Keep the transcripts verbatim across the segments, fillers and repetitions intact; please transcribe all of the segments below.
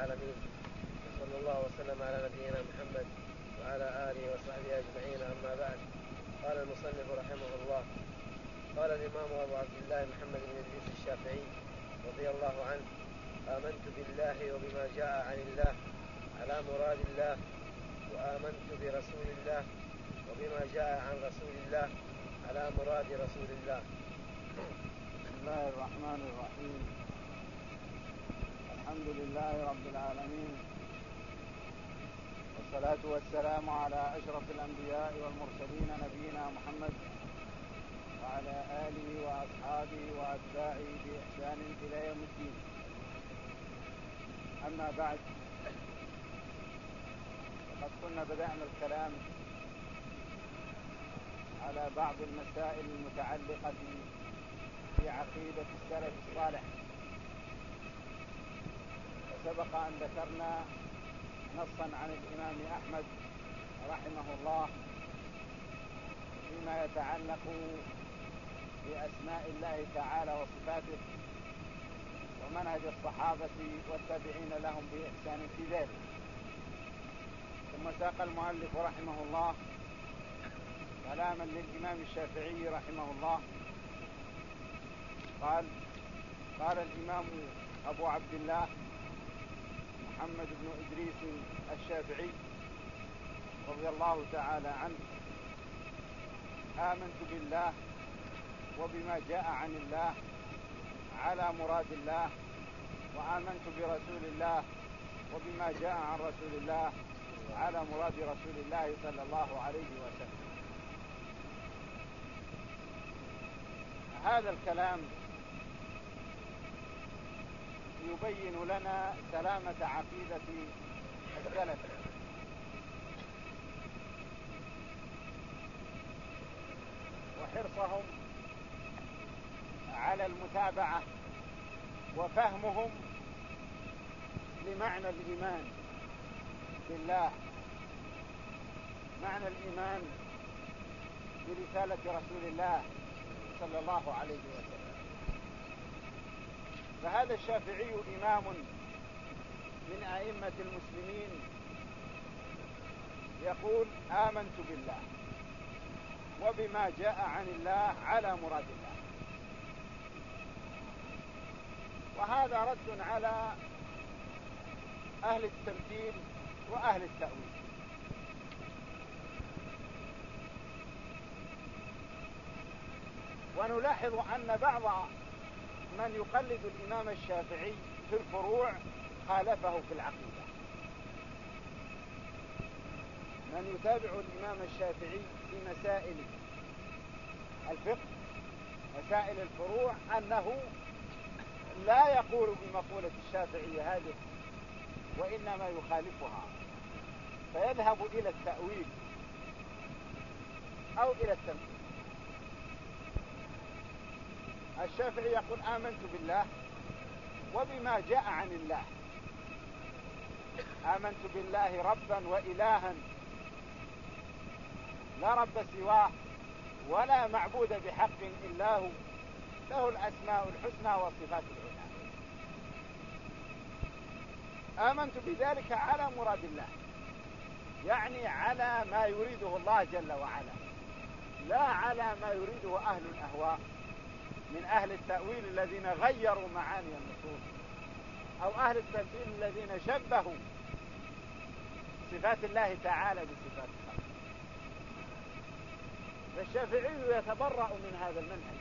العالمين، وصلى الله وسلم على نبينا محمد وعلى آله وصحبه أجمعين. أما بعد، قال المصنف رحمه الله: قال الإمام أبو عبد الله محمد بن إدريس الشافعي رضي الله عنه: آمنت بالله وبما جاء عن الله على مراد الله، وآمنت برسول الله وبما جاء عن رسول الله على مراد رسول الله. بسم الله الرحمن الرحيم. الحمد لله رب العالمين، والصلاة والسلام على أشرف الأنبياء والمرسلين نبينا محمد وعلى آله وأصحابه وأتباعه بإحسان إلى يوم الدين. أما بعد، فقد كنا بدأنا الكلام على بعض المسائل المتعلقة في عقيدة السلف الصالح، وسبق أن ذكرنا نصا عن الإمام أحمد رحمه الله فيما يتعلق بأسماء الله تعالى وصفاته، ومنهج الصحابة والتابعين لهم بإحسان في ذلك. ثم ساق المؤلف رحمه الله كلاما للإمام الشافعي رحمه الله، قال: قال الإمام أبو عبد الله محمد بن إدريس الشافعي رضي الله تعالى عنه: آمنت بالله وبما جاء عن الله على مراد الله، وآمنت برسول الله وبما جاء عن رسول الله على مراد رسول الله صلى الله عليه وسلم. هذا الكلام يبين لنا سلامة عقيدة السلف، وحرصهم على المتابعة وفهمهم لمعنى الإيمان بالله، معنى الإيمان برسالة رسول الله صلى الله عليه وسلم. فهذا الشافعي إمام من أئمة المسلمين يقول: آمنت بالله وبما جاء عن الله على مراد الله. وهذا رد على أهل التمثيل وأهل التأويل. ونلاحظ أن بعض من يقلد الإمام الشافعي في الفروع خالفه في العقيدة. من يتابع الإمام الشافعي في مسائل الفقه، مسائل الفروع، أنه لا يقول بمقولة الشافعي هذه، وإنما يخالفها، فيذهب إلى التأويل أو إلى التمثيل. الشافعي يقول: آمنت بالله وبما جاء عن الله. آمنت بالله ربا وإلها لا رب سواه ولا معبود بحق إلا هو، له الأسماء الحسنى والصفات العلى. آمنت بذلك على مراد الله، يعني على ما يريده الله جل وعلا، لا على ما يريده أهل الأهواء من أهل التأويل الذين غيروا معاني النصوص، أو أهل التمثيل الذين شبهوا صفات الله تعالى بصفات الخلق. فالشافعي يتبرأ من هذا المنهج،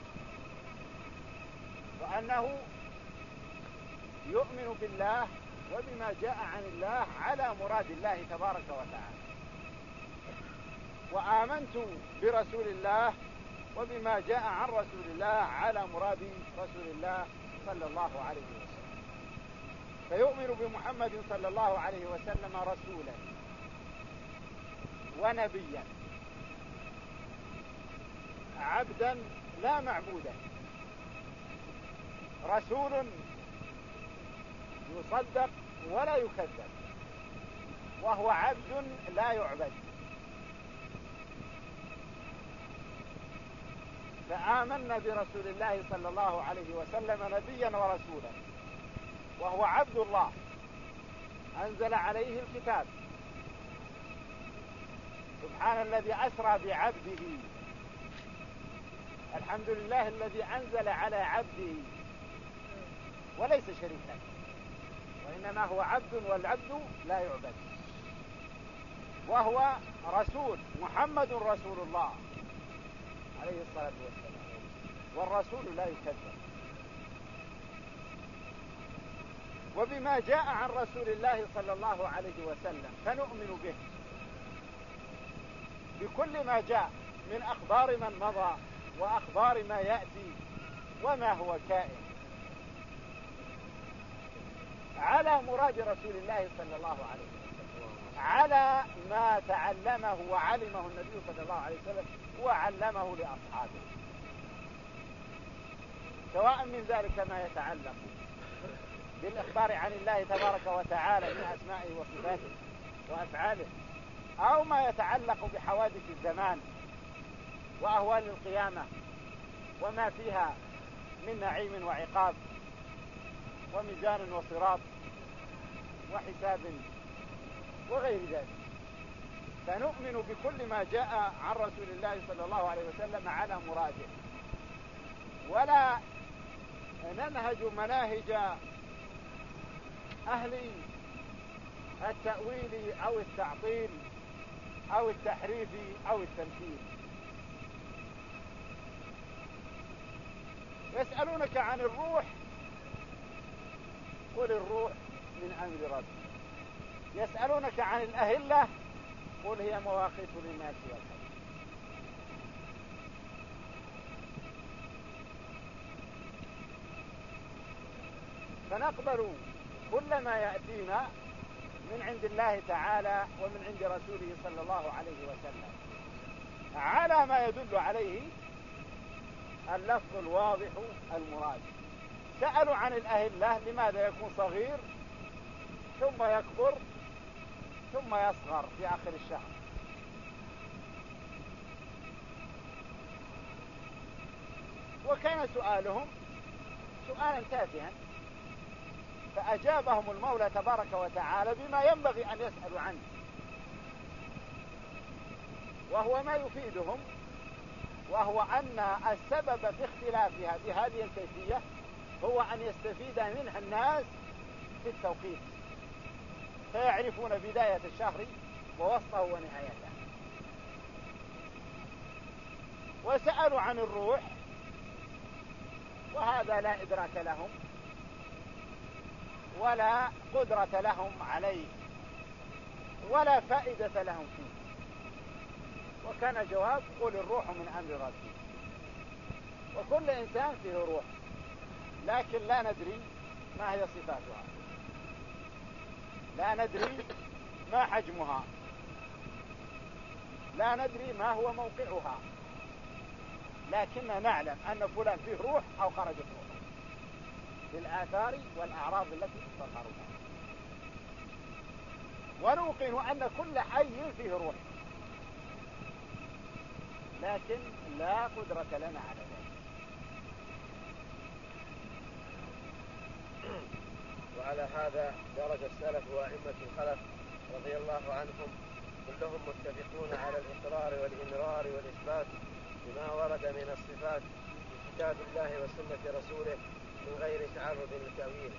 وأنه يؤمن بالله وبما جاء عن الله على مراد الله تبارك وتعالى. وآمنت برسول الله وبما جاء عن رسول الله على مراد رسول الله صلى الله عليه وسلم. فيؤمن بمحمد صلى الله عليه وسلم رسولا ونبيا، عبدا لا معبودا، رسول يصدق ولا يكذب، وهو عبد لا يعبد. فآمنا برسول الله صلى الله عليه وسلم نبيا ورسولا، وهو عبد الله أنزل عليه الكتاب. سبحان الذي أسرى بعبده. الحمد لله الذي أنزل على عبده وليس شريكا، وإنما هو عبد والعبد لا يعبد، وهو رسول. محمد رسول الله عليه الصلاة والسلام، والرسول لا يكذب. وبما جاء عن رسول الله صلى الله عليه وسلم فنؤمن به بكل ما جاء من أخبار من مضى وأخبار ما يأتي وما هو كائن على مراد رسول الله صلى الله عليه وسلم، على ما تعلمه وعلمه النبي صلى الله عليه وسلم وعلمه لأصحابه، سواء من ذلك ما يتعلق بالإخبار عن الله تبارك وتعالى من أسمائه وصفاته وأفعاله، أو ما يتعلق بحوادث الزمان وأهوال القيامة وما فيها من نعيم وعقاب وميزان وصراط وحساب وغير ذلك. فنؤمن بكل ما جاء عن رسول الله صلى الله عليه وسلم على مراده، ولا ننهج مناهج أهل التأويل أو التعطيل أو التحريف أو التمثيل. يسألونك عن الروح، قل الروح من أمر ربي. يسألونك عن الأهلة، قل هي مواقيت للناس والحج. فنقبل كل ما يأتينا من عند الله تعالى ومن عند رسوله صلى الله عليه وسلم على ما يدل عليه اللفظ الواضح المراد. سألوا عن الأهلة، لماذا يكون صغير ثم يكبر ثم يصغر في آخر الشهر؟ وكان سؤالهم سؤالا تافها، فأجابهم المولى تبارك وتعالى بما ينبغي أن يسألوا عنه، وهو ما يفيدهم، وهو أن السبب في اختلافها بهذه الكيفية هو أن يستفيد منها الناس في التوقيت، فيعرفون بداية الشهر ووسطه ونهايته. وسألوا عن الروح، وهذا لا إدراك لهم ولا قدرة لهم عليه ولا فائدة لهم فيه. وكان جواب قل الروح من أمر ربي. وكل إنسان فيه روح، لكن لا ندري ما هي صفاتها، لا ندري ما حجمها، لا ندري ما هو موقعها، لكننا نعلم أن فلان فيه روح أو خرجت روحه بالآثار والأعراض التي تظهرها. ونوقن أن كل حي فيه روح، لكن لا قدرة لنا على ذلك. وعلى هذا درج السلف وأئمة الخلف رضي الله عنهم كلهم متفقون على الإقرار والإمرار والإثبات بما ورد من الصفات في كتاب الله وسنة رسوله من غير تعرض للتأويل.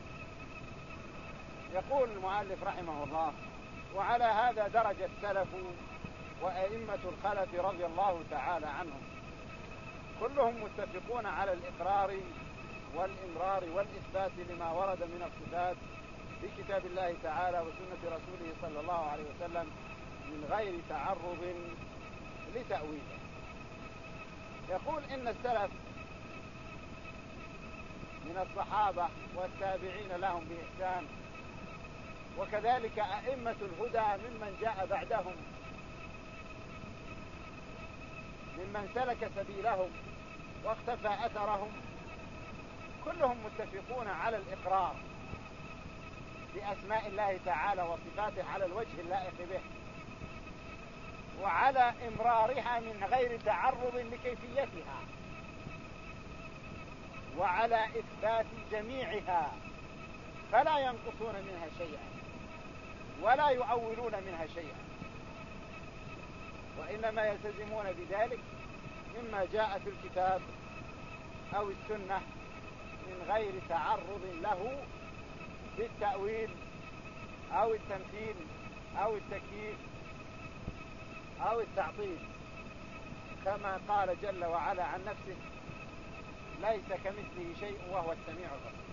يقول المؤلف رحمه الله: وعلى هذا درج السلف وأئمة الخلف رضي الله تعالى عنهم كلهم متفقون على الإقرار والإمرار والإثبات لما ورد من الصفات في كتاب الله تعالى وسنة رسوله صلى الله عليه وسلم من غير تعرض لتأويله. يقول إن السلف من الصحابة والتابعين لهم بإحسان، وكذلك أئمة الهدى ممن جاء بعدهم ممن سلك سبيلهم واختفى أثرهم، كلهم متفقون على الإقرار بأسماء الله تعالى وصفاته على الوجه اللائق به، وعلى إمرارها من غير تعرض لكيفيتها، وعلى إثبات جميعها فلا ينقصون منها شيئا. ولا يؤولون منها شيئا، وإنما يلتزمون بذلك مما جاء في الكتاب أو السنة من غير تعرض له بالتأويل أو التمثيل أو التكييف أو التعطيل، كما قال جل وعلا عن نفسه: ليس كمثله شيء وهو السميع البصير.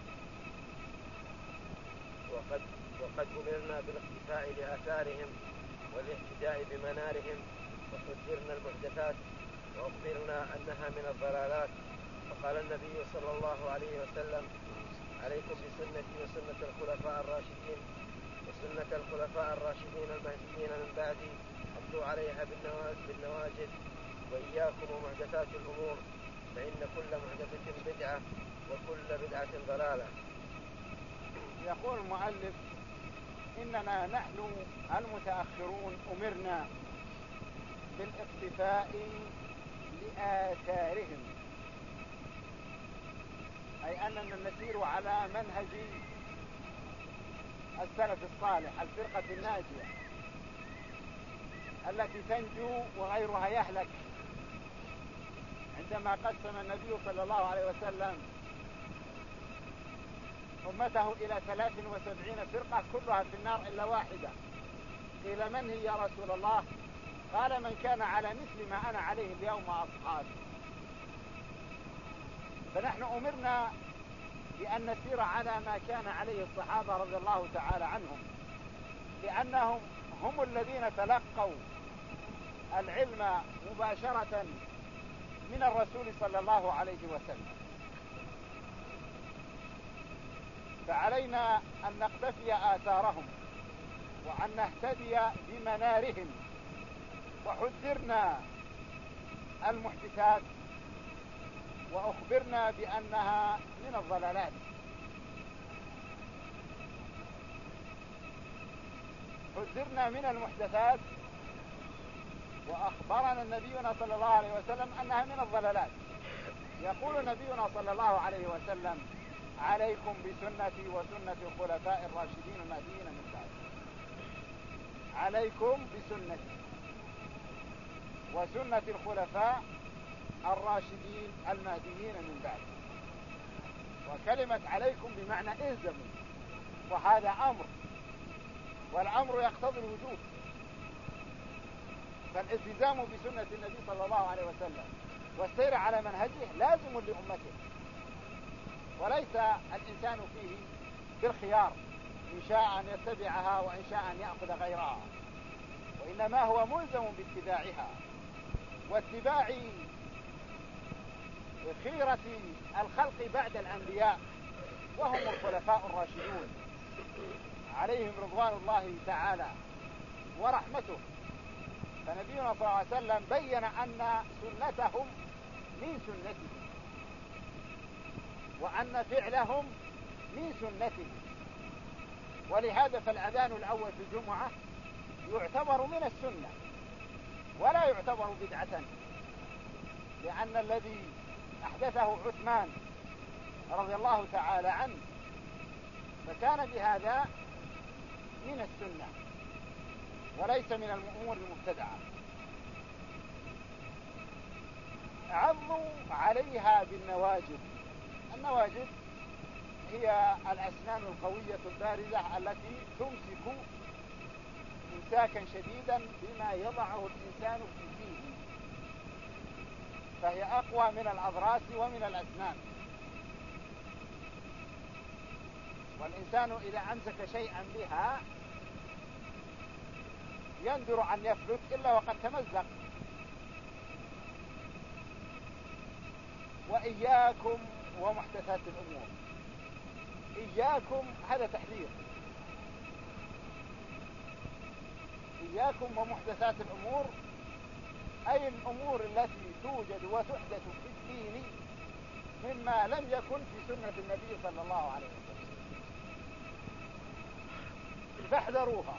وقد, وقد أمرنا بالاقتفاء لآثارهم والاهتداء بمنارهم، وحذرنا المحدثات وأخبرنا أنها من الضلالات. فقال النبي صلى الله عليه وسلم: عليكم بسنتي وسنة الخلفاء الراشدين وسنة الخلفاء الراشدين المهديين من بعدي، عضوا عليها بالنواجذ، وإياكم ومحدثات الأمور، فإن كل محدثة بدعة وكل بدعة ضلالة. يقول المؤلف: إننا نحن المتأخرون أمرنا بالاقتفاء لآثارهم، أي أننا نسير على منهج السلف الصالح، الفرقة الناجية التي تنجو وغيرها يهلك. عندما قسم النبي صلى الله عليه وسلم أمته إلى ثلاث وسبعين فرقة كلها في النار إلا واحدة، قيل: من هي يا رسول الله؟ قال: من كان على مثل ما أنا عليه اليوم وأصحابي. فنحن أمرنا بأن نسير على ما كان عليه الصحابة رضي الله تعالى عنهم، لأنهم هم الذين تلقوا العلم مباشرة من الرسول صلى الله عليه وسلم، فعلينا أن نقتفي آثارهم وأن نهتدي بمنارهم. وحذرنا المحدثات وأخبرنا بأنها من الضلالات. حذرنا من المحدثات وأخبرنا نبينا صلى الله عليه وسلم أنها من الضلالات. يقول نبينا صلى الله عليه وسلم: عليكم بسنتي وسنة الخلفاء الراشدين المهديين من بعد. عليكم بسنتي وسنة الخلفاء الراشدين المهديين من بعد. وكلمة عليكم بمعنى الزموا، وهذا أمر، والأمر يقتضي الوجوب، فالالتزام بسنة النبي صلى الله عليه وسلم والسير على منهجه لازم لأمته، وليس الإنسان فيه بالخيار، إن شاء أن يتبعها وإن شاء أن يأخذ غيرها، وإنما هو ملزم باتباعها واتباع خيرة الخلق بعد الأنبياء، وهم الخلفاء الراشدون عليهم رضوان الله تعالى ورحمته. فنبينا صلى الله عليه وسلم بين أن سنتهم من سنته، وأن فعلهم من سنته، ولهذا فالأذان الأول في الجمعة يعتبر من السنة ولا يعتبر بدعة، لأن الذي أحدثه عثمان رضي الله تعالى عنه فكان بهذا من السنة وليس من الأمور المبتدعة. عضوا عليها بالنواجذ. النواجذ هي الأسنان القوية البارزة التي تمسك إمساكا شديدا بما يضعه الإنسان في فيه، فهي أقوى من الأضراس ومن الأسنان. والإنسان إذا أمسك شيئا بها يندر أن يفلت إلا وقد تمزق. وإياكم ومحدثات الأمور. إياكم هذا تحذير، إياكم ومحدثات الأمور أي الأمور التي توجد وتحدث في الدين مما لم يكن في سنة النبي صلى الله عليه وسلم، فاحذروها،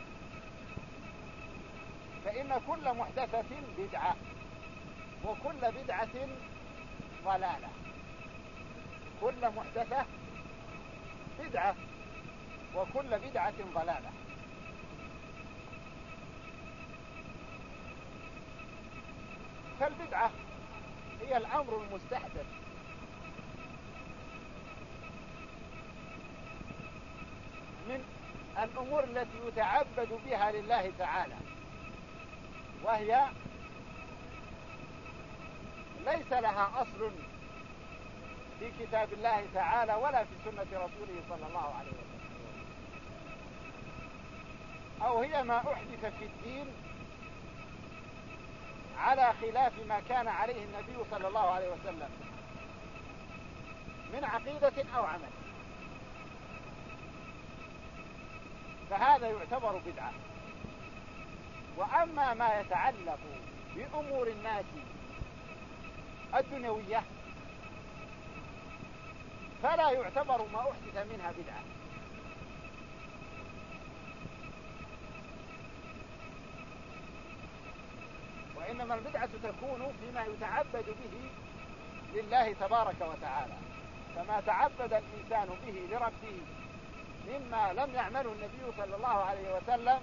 فإن كل محدثة بدعة وكل بدعة ضلالة. كل محدثة بدعة وكل بدعة ضلالة. فالبدعة هي الأمر المستحدث من الأمور التي يتعبد بها لله تعالى، وهي ليس لها أصل في كتاب الله تعالى ولا في سنة رسوله صلى الله عليه وسلم، أو هي ما أحدث في الدين على خلاف ما كان عليه النبي صلى الله عليه وسلم من عقيدة أو عمل، فهذا يعتبر بدعة. وأما ما يتعلق بأمور الناس الدنيوية فلا يعتبر ما أحدث منها بدعة، وإنما البدعة تكون فيما يتعبد به لله تبارك وتعالى، فما تعبد الإنسان به لربه مما لم يعمله النبي صلى الله عليه وسلم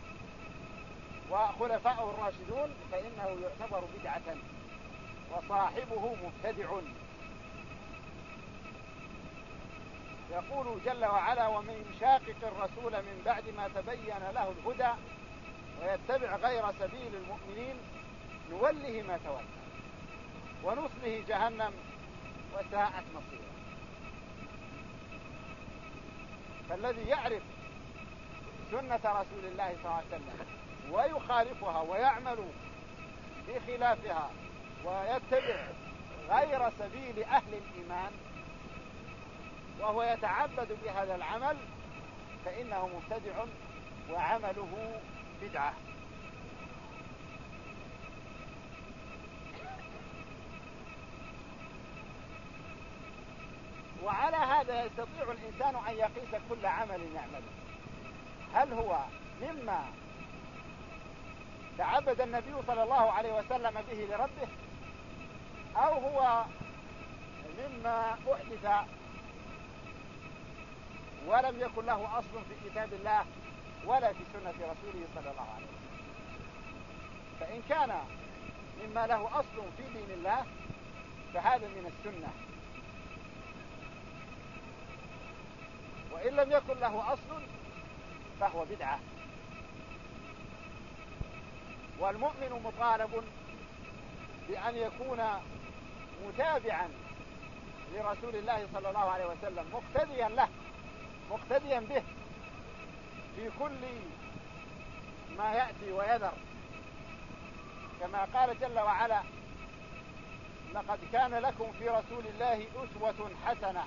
وخلفاؤه الراشدون فإنه يعتبر بدعة وصاحبه مبتدع. يقول جل وعلا: ومن يشاقق الرسول من بعد ما تبين له الهدى ويتبع غير سبيل المؤمنين نوله ما تولى ونصله جهنم وساءت مصيره. فالذي يعرف سنة رسول الله صلى الله عليه وسلم ويخالفها ويعمل بخلافها ويتبع غير سبيل أهل الإيمان وهو يتعبد بهذا العمل فإنه مبتدع وعمله بدعة. وعلى هذا يستطيع الإنسان أن يقيس كل عمل يعمله، هل هو مما تعبد النبي صلى الله عليه وسلم به لربه أو هو مما أحدث ولم يكن له أصل في كتاب الله ولا في سنة رسوله صلى الله عليه وسلم. فإن كان مما له أصل في دين الله فهذا من السنة، وإن لم يكن له أصل فهو بدعة. والمؤمن مطالب بأن يكون متابعا لرسول الله صلى الله عليه وسلم مقتديا له مقتديا به في كل ما يأتي ويذر، كما قال جل وعلا: لقد كان لكم في رسول الله أسوة حسنة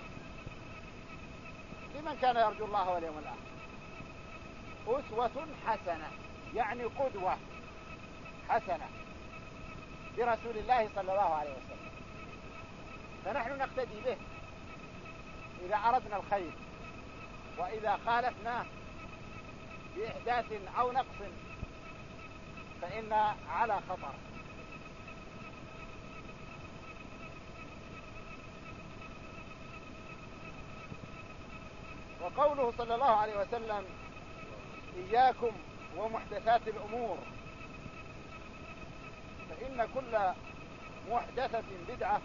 لمن كان يرجو الله واليوم الآخر. أسوة حسنة يعني قدوة حسنة برسول الله صلى الله عليه وسلم، فنحن نقتدي به إذا أردنا الخير، وإذا خالفناه بإحداث أو نقص فإن على خطر. وقوله صلى الله عليه وسلم: إياكم ومحدثات الأمور، فإن كل محدثة بدعة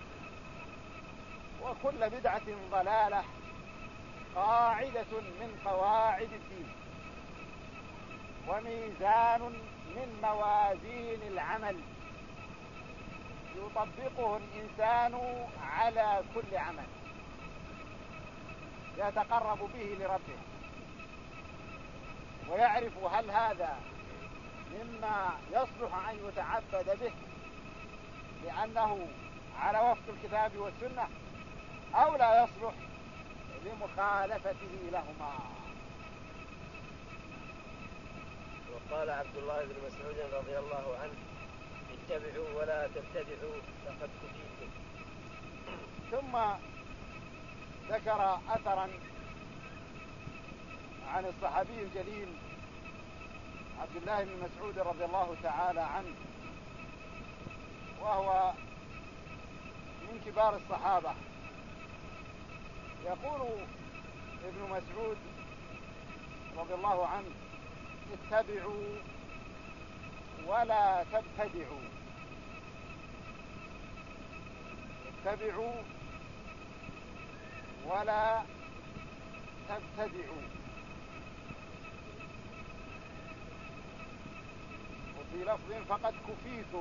وكل بدعة ضلالة قاعدة من قواعد الدين وميزان من موازين العمل يطبقه الإنسان على كل عمل يتقرب به لربه، ويعرف هل هذا مما يصلح أن يتعبد به لأنه على وفق الكتاب والسنة أو لا يصلح لمخالفته لهما. وقال عبد الله بن مسعود رضي الله عنه: اتبعوا ولا تبتدعوا فقد كفيتم. ثم ذكر أثرا عن الصحابي الجليل عبد الله بن مسعود رضي الله تعالى عنه، وهو من كبار الصحابة. يقول ابن مسعود رضي الله عنه: اتبعوا ولا تبتدعوا اتبعوا ولا تبتدعوا. وفي لفظ فقد كفيتم.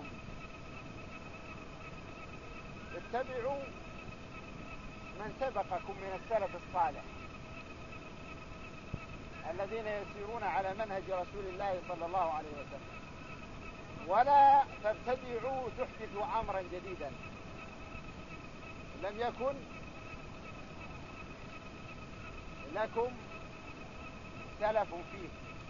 اتبعوا من سبقكم من السلف الصالح الذين يسيرون على منهج رسول الله صلى الله عليه وسلم، ولا تبتدعوا تحدثوا أمرا جديدا لم يكن لكم سلف فيه.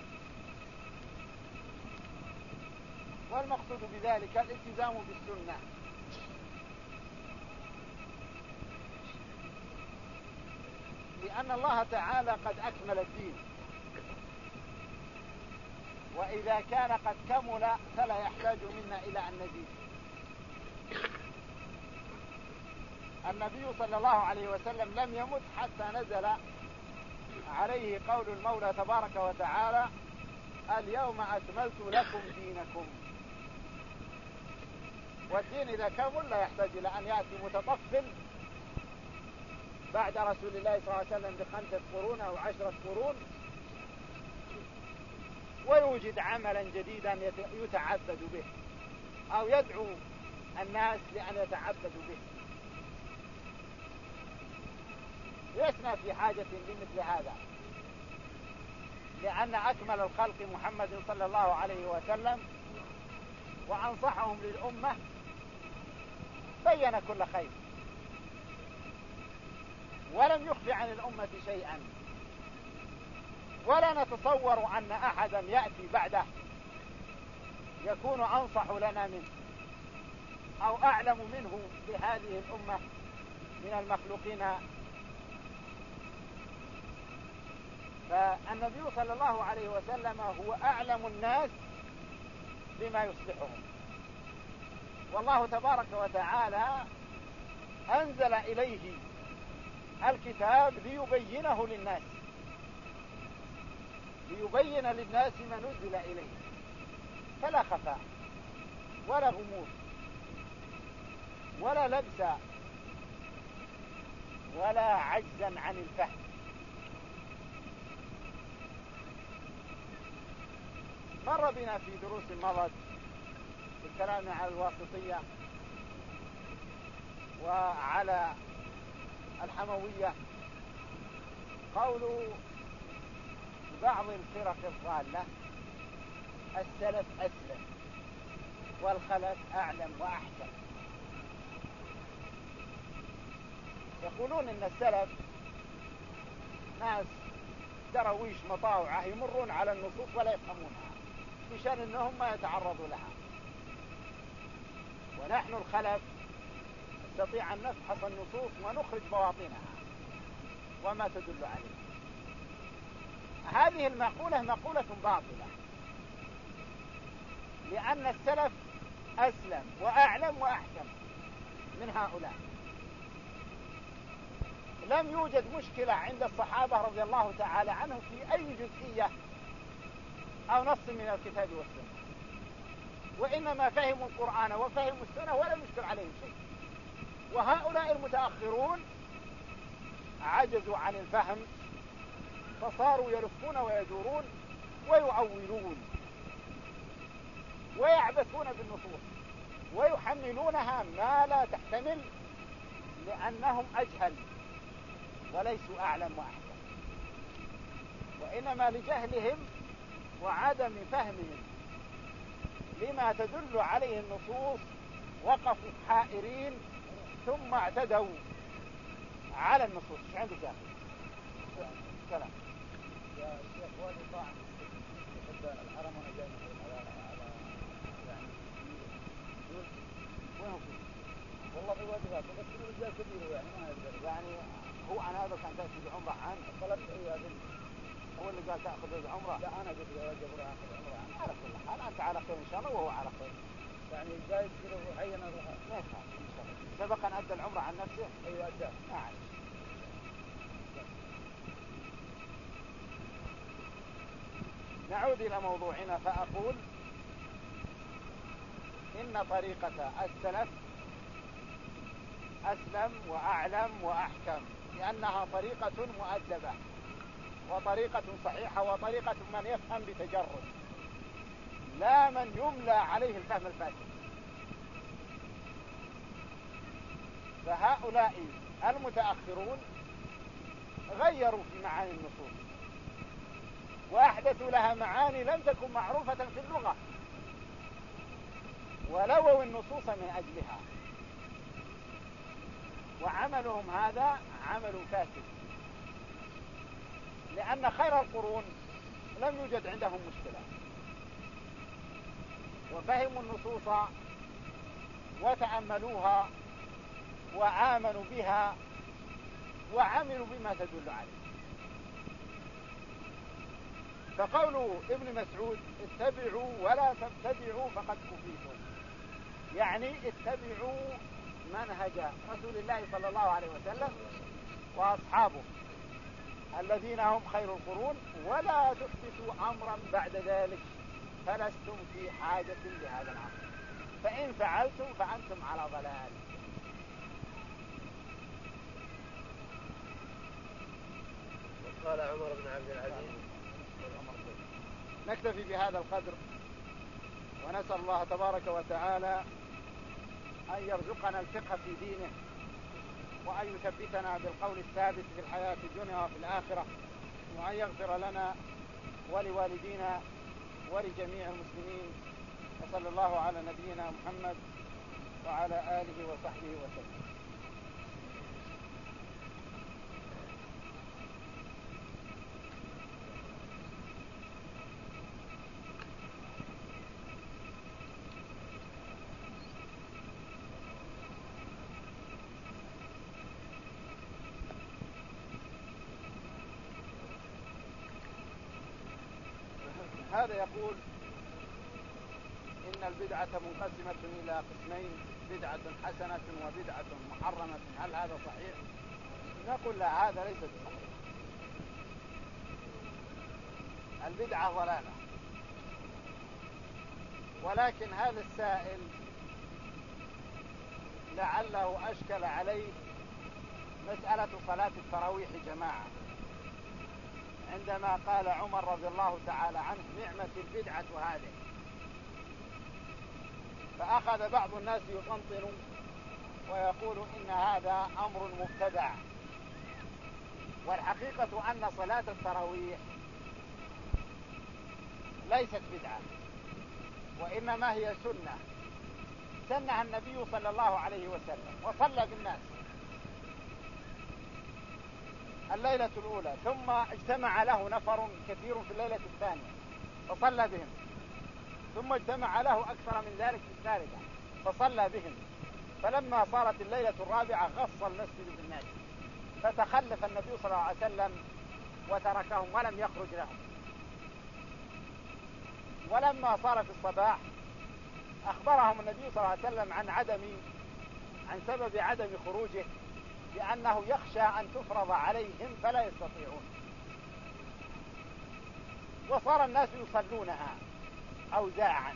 والمقصود بذلك الالتزام بالسنة، لأن الله تعالى قد أكمل الدين، وإذا كان قد كمل فلا يحتاج منا إلى أن نزيد. النبي صلى الله عليه وسلم لم يمت حتى نزل عليه قول المولى تبارك وتعالى: اليوم أكملت لكم دينكم. والدين إذا كمل لا يحتاج إلى أن يأتي متطفل بعد رسول الله صلى الله عليه وسلم بخمسة قرون أو عشرة قرون ويوجد عملا جديدا يتعبد به أو يدعو الناس لأن يتعبدوا به. لسنا في حاجة لمثل هذا، لأن أكمل الخلق محمد صلى الله عليه وسلم وأنصحهم للأمة بين كل خير ولم يخفي عن الأمة شيئا، ولا نتصور أن أحدا يأتي بعده يكون أنصح لنا منه أو أعلم منه بهذه الأمة من المخلوقين. فالنبي صلى الله عليه وسلم هو أعلم الناس بما يصلحهم، والله تبارك وتعالى أنزل إليه الكتاب ليبينه للناس، ليبين للناس ما نزل إليه، فلا خفاء ولا غموض ولا لبس ولا عجزا عن الفهم. مر بنا في دروس مضت في الكلام على الواسطية وعلى الحموية قول بعض الفرق الضالة: السلف أسلم والخلف أعلم وأحكم. يقولون إن السلف ناس درويش مطاوعة يمرون على النصوص ولا يفهمونها مشان إنهم ما يتعرضوا لها، ونحن الخلف نستطيع أن نفحص النصوص ونخرج بواطنها وما تدل عليه. هذه المقولة مقولة باطلة، لأن السلف أسلم وأعلم وأحكم من هؤلاء. لم يوجد مشكلة عند الصحابة رضي الله تعالى عنهم في أي جزئية أو نص من الكتاب والسنة، وإنما فهموا القرآن وفهموا السنة ولم يشكل عليهم شيء. وهؤلاء المتأخرون عجزوا عن الفهم فصاروا يلفون ويدورون ويعولون ويعبثون بالنصوص ويحملونها ما لا تحتمل، لأنهم أجهل وليسوا أعلم وأحكم، وإنما لجهلهم وعدم فهمهم لما تدل عليه النصوص وقفوا حائرين ثم اعتدوا على النصوص. ايش عندك يا أخي؟ سلام يا شيخ. والي طاعن يحب الحرم وانا جاي على على يعني وين هو فيه؟ والله في واجبات بس انه رجال كبير يعني ما يقدر. يعني هو انا هذا كان تأتي بعمرة عنه طلبت ايه هذا هو اللي قال تأخذ بعمرة؟ لا انا قلت له واجب اروح اخذ عمره عنه. على كل حال انت على خير ان شاء الله وهو على خير، يعني جايز كذا معين اروح. ما يخاف ان شاء الله. سبق ان ادى العمرة عن نفسه؟ ايوه اداه. ما عليك. نعود إلى موضوعنا فأقول إن طريقة السلف أسلم وأعلم وأحكم، لأنها طريقة مؤدبة وطريقة صحيحة وطريقة من يفهم بتجرد، لا من يملى عليه الفهم الفاسد. فهؤلاء المتأخرون غيروا في معاني النصوص وأحدثوا لها معاني لم تكن معروفة في اللغة، ولووا النصوص من أجلها، وعملهم هذا عمل فاسد، لأن خير القرون لم يوجد عندهم مشكلة، وفهموا النصوص وتأملوها وآمنوا بها وعملوا بما تدل عليه. فقول ابن مسعود اتبعوا ولا تبتدعوا فقد كفيتم، يعني اتبعوا منهج رسول الله صلى الله عليه وسلم وأصحابه الذين هم خير القرون، ولا تحدثوا أمرا بعد ذلك فلستم في حاجة لهذا الأمر، فإن فعلتم فأنتم على ضلال. قال عمر بن عبد العزيز. نكتفي بهذا القدر، ونسأل الله تبارك وتعالى أن يرزقنا الفقه في دينه، وأن يثبتنا بالقول الثابت في الحياة الدنيا وفي الآخرة، وأن يغفر لنا ولوالدينا ولجميع المسلمين، وصلى الله على نبينا محمد وعلى آله وصحبه وسلم. هذا يقول إن البدعة منقسمة إلى قسمين، بدعة حسنة وبدعة محرمة، هل هذا صحيح؟ نقول لا، هذا ليس بصحيح. البدعة ضلالة، ولكن هذا السائل لعله أشكل عليه مسألة صلاة التراويح جماعة، عندما قال عمر رضي الله تعالى عنه نعمة البدعة هذه، فأخذ بعض الناس يطنطن ويقول إن هذا أمر مبتدع، والحقيقة أن صلاة التراويح ليست بدعة، وإنما هي سنة سنها النبي صلى الله عليه وسلم، وصلى بالناس الليلة الأولى، ثم اجتمع له نفر كثير في الليلة الثانية فصلى بهم، ثم اجتمع له أكثر من ذلك في الثالثة فصلى بهم، فلما صارت الليلة الرابعة غص المسجد بالناس، فتخلف النبي صلى الله عليه وسلم وتركهم ولم يخرج لهم. ولما صار في الصباح أخبرهم النبي صلى الله عليه وسلم عن عدم عن سبب عدم خروجه، لأنه يخشى أن تفرض عليهم فلا يستطيعون، وصار الناس يصلونها أوزاعا،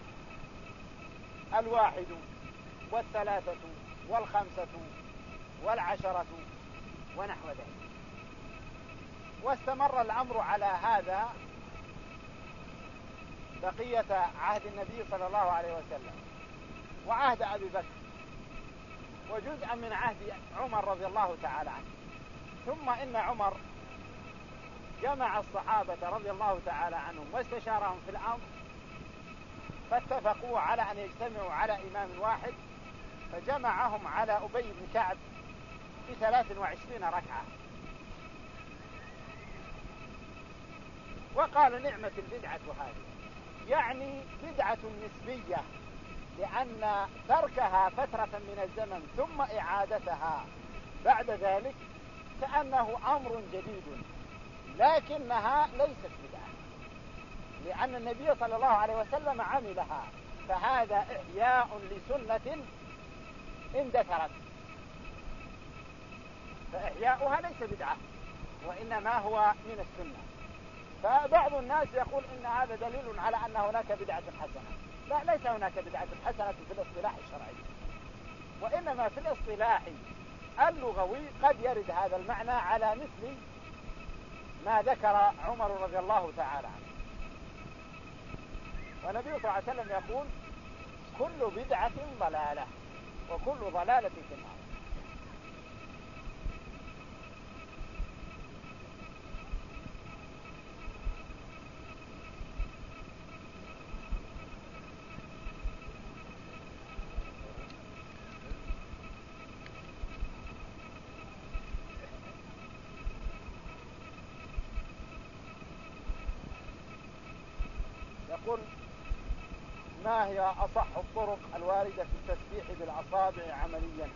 الواحد والثلاثة والخمسة والعشرة ونحو ذلك. واستمر الأمر على هذا بقية عهد النبي صلى الله عليه وسلم وعهد أبي بكر وجزءا من عهد عمر رضي الله تعالى عنه. ثم إن عمر جمع الصحابة رضي الله تعالى عنهم واستشارهم في الأمر، فاتفقوا على أن يجتمعوا على إمام واحد، فجمعهم على أبي بن كعب بثلاث وعشرين ركعة، وقال نعمة البدعة هذه، يعني بدعة نسبية، لأن تركها فترة من الزمن ثم إعادتها بعد ذلك كأنه أمر جديد، لكنها ليست بدعة، لأن النبي صلى الله عليه وسلم عملها، فهذا إحياء لسنة اندثرت، فإحياؤها ليس بدعة وإنما هو من السنة. فبعض الناس يقول إن هذا دليل على أن هناك بدعة حسنة، لا، ليس هناك بدعة حسنة في الاصطلاح الشرعي، وإنما في الاصطلاح اللغوي قد يرد هذا المعنى على مثل ما ذكر عمر رضي الله تعالى عنه. والنبي صلى الله عليه وسلم يقول كل بدعة ضلالة وكل ضلالة في النار. يقول ما هي أصح الطرق الواردة في التسبيح بالأصابع عمليا؟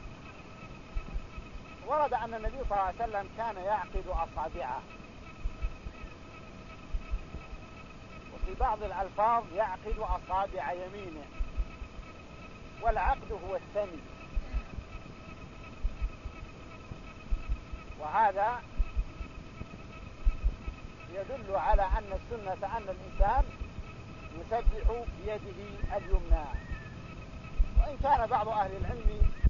ورد أن النبي صلى الله عليه وسلم كان يعقد أصابعه، وفي بعض الألفاظ يعقد أصابع يمينه، والعقد هو الثني، وهذا يدل على أن السنة أن الإنسان يسبح بيده اليمنى. وإن كان بعض أهل العلم